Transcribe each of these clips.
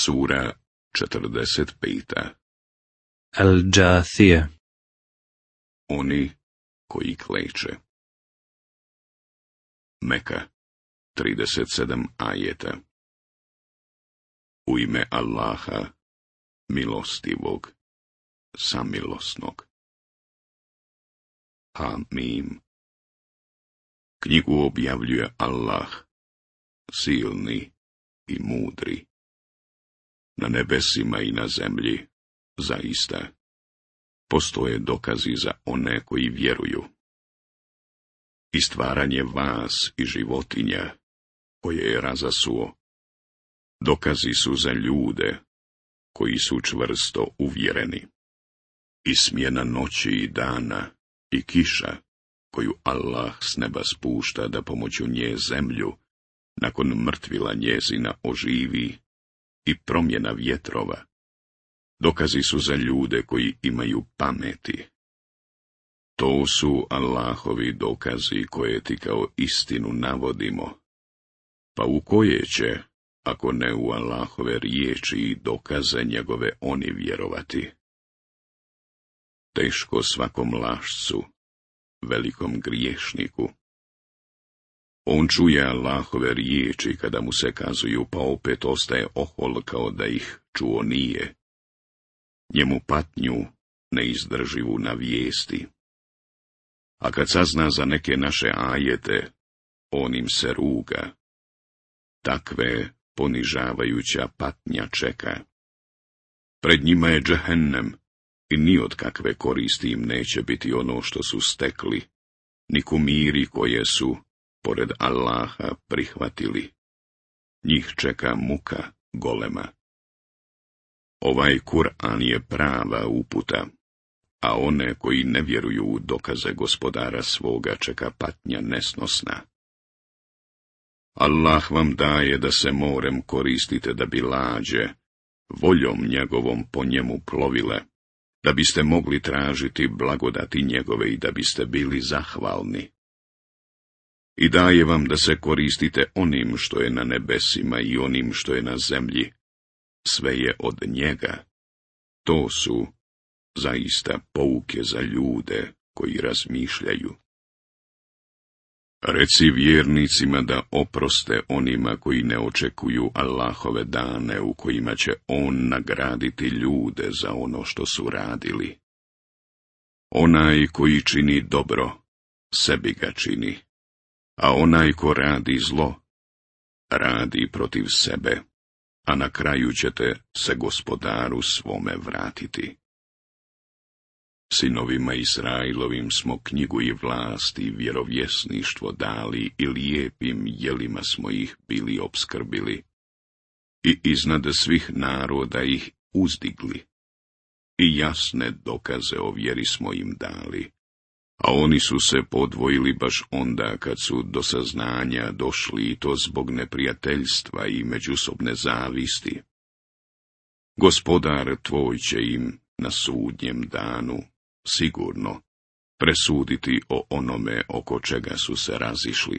Sura 45. Al-Džathije. Oni koji kleče. Meka, 37 ajeta. U ime Allaha, milostivog, samilosnog. Hamim. Knjigu objavljuje Allah, silni i mudri. Na nebesima i na zemlji, zaista, postoje dokazi za one koji vjeruju. I stvaranje vas i životinja, koje je razasuo, dokazi su za ljude, koji su čvrsto uvjereni. I smjena noći i dana, i kiša, koju Allah s neba spušta da pomoću nje zemlju, nakon mrtvila njezina oživi, i promjena vjetrova, dokazi su za ljude koji imaju pameti. To su Allahovi dokazi koje ti kao istinu navodimo, pa u koje će, ako ne u Allahove riječi i dokaze njegove oni vjerovati? Teško svakom lašcu, velikom griješniku. On čuje Allahove riječi kada mu se kazuju, pa opet ostaje ohol kao da ih čuo nije. Njemu patnju neizdrživu navijesti. A kad sazna za neke naše ajete, on im se ruga. Takve ponižavajuća patnja čeka. Pred njima je džehennem i ni od kakve koristi im neće biti ono što su stekli, ni kumiri koje su, pored Allaha, prihvatili. Njih čeka muka golema. Ovaj Kur'an je prava uputa, a one koji ne vjeruju u dokaze gospodara svoga čeka patnja nesnosna. Allah vam daje da se morem koristite da bi lađe, voljom njegovom po njemu plovile, da biste mogli tražiti blagodati njegove i da biste bili zahvalni. I daje vam da se koristite onim što je na nebesima i onim što je na zemlji. Sve je od njega. To su zaista pouke za ljude koji razmišljaju. Reci vjernicima da oproste onima koji ne očekuju Allahove dane u kojima će on nagraditi ljude za ono što su radili. Onaj koji čini dobro, sebi ga čini, a onaj ko radi zlo, radi protiv sebe, a na kraju ćete se gospodaru svome vratiti. Sinovima Israilovim smo knjigu i vlast i vjerovjesništvo dali i lijepim jelima smo ih bili opskrbili i iznad svih naroda ih uzdigli i jasne dokaze o vjeri smo im dali, a oni su se podvojili baš onda kad su do saznanja došli i to zbog neprijateljstva i međusobne zavisti. Gospodar tvoj će im na sudnjem danu sigurno presuditi o onome oko čega su se razišli.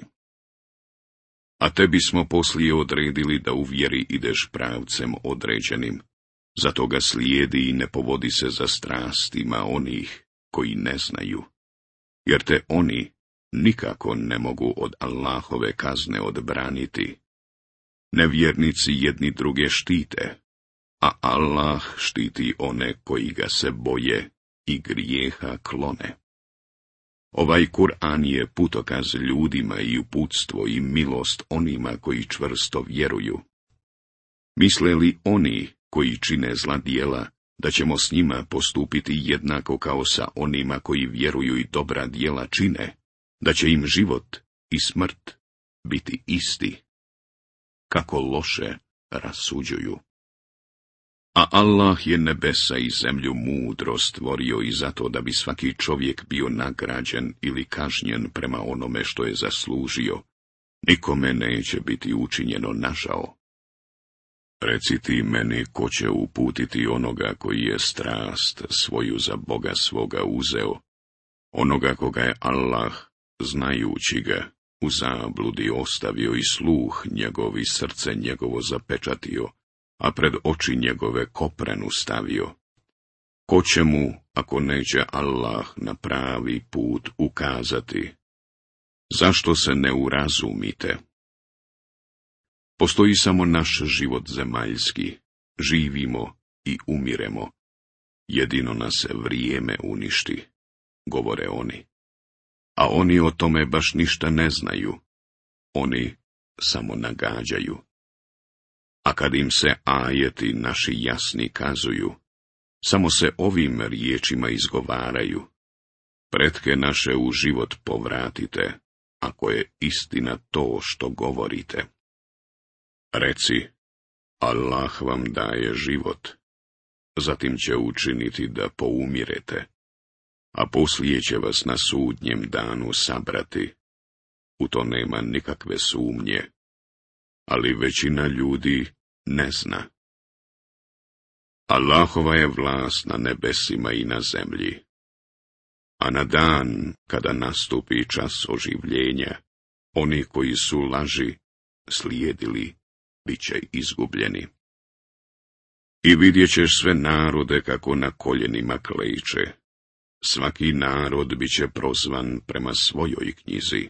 A tebi smo poslije odredili da u vjeri ideš pravcem određenim, zato ga slijedi i ne povodi se za strastima onih koji ne znaju, jer te oni nikako ne mogu od Allahove kazne odbraniti. Nevjernici jedni druge štite, a Allah štiti one koji ga se boje i grijeha klone. Ovaj Kur'an je putokaz ljudima i uputstvo i milost onima koji čvrsto vjeruju. Misle li oni koji čine zla djela da ćemo s njima postupiti jednako kao sa onima koji vjeruju i dobra djela čine, da će im život i smrt biti isti? Kako loše rasuđuju. A Allah je nebesa i zemlju mudro stvorio i zato da bi svaki čovjek bio nagrađen ili kažnjen prema onome što je zaslužio. Nikome neće biti učinjeno nažao. Reci ti meni ko će uputiti onoga koji je strast svoju za Boga svoga uzeo, onoga koga je Allah, znajući ga, u zabludi ostavio i sluh njegov i srce njegovo zapečatio, a pred oči njegove koprenu stavio. Ko će mu, ako neće Allah na pravi put ukazati? Zašto se ne urazumite? Postoji samo naš život zemaljski, živimo i umiremo. Jedino nas vrijeme uništi, govore oni. A oni o tome baš ništa ne znaju. Oni samo nagađaju. A kad im se ajeti naši jasni kazuju, samo se ovim riječima izgovaraju. Pretke naše u život povratite, ako je istina to što govorite. Reci, Allah vam daje život, zatim će učiniti da poumirete, a poslije će vas na sudnjem danu sabrati. U to nema nikakve sumnje, ali većina ljudi ne zna. Allahova je vlast na nebesima i na zemlji, a na dan kada nastupi čas oživljenja, oni koji su laži slijedili, bit će izgubljeni. I vidjet ćeš sve narode kako na koljenima kleče. Svaki narod bit će prozvan prema svojoj knjizi.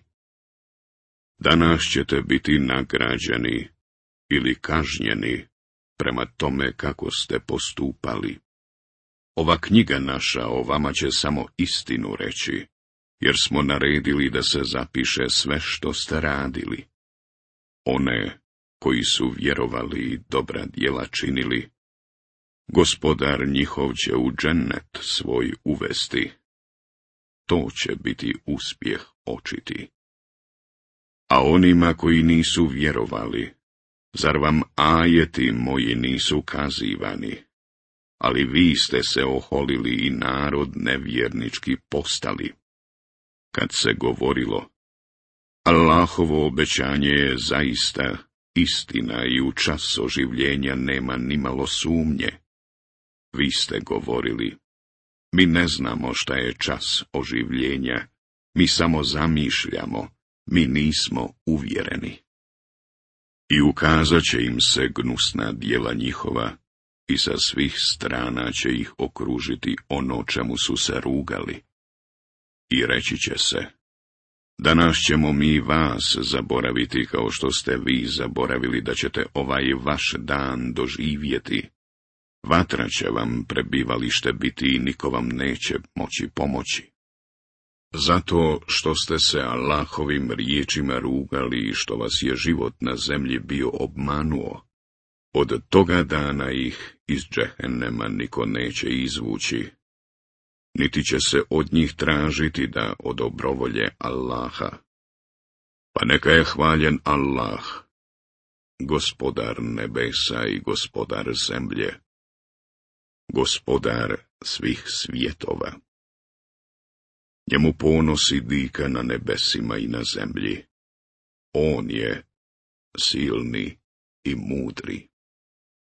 Danas ćete biti nagrađeni ili kažnjeni prema tome kako ste postupali. Ova knjiga naša o vama će samo istinu reći, jer smo naredili da se zapiše sve što ste radili. One koji su vjerovali i dobra djela činili, Gospodar njihov će u džennet svoj uvesti. To će biti uspjeh očiti. A onima koji nisu vjerovali, zar vam ajeti moji nisu kazivani? Ali vi ste se oholili i narod nevjernički postali. Kad se govorilo, Allahovo obećanje je zaista istina i u čas oživljenja nema nimalo sumnje. Vi ste govorili, mi ne znamo šta je čas oživljenja, mi samo zamišljamo, mi nismo uvjereni. I ukazat će im se gnusna djela njihova, i sa svih strana će ih okružiti ono čemu su se rugali. I reći će se, danas ćemo mi vas zaboraviti kao što ste vi zaboravili da ćete ovaj vaš dan doživjeti. Vatra će vam prebivalište biti i niko vam neće moći pomoći. Zato što ste se Allahovim riječima rugali i što vas je život na zemlji bio obmanuo, od toga dana ih iz džehennema niko neće izvući, niti će se od njih tražiti da odobrovolje Allaha. Pa neka je hvaljen Allah, Gospodar nebesa i Gospodar zemlje, Gospodar svih svjetova. Njemu ponosi dika na nebesima i na zemlji. On je silni i mudri.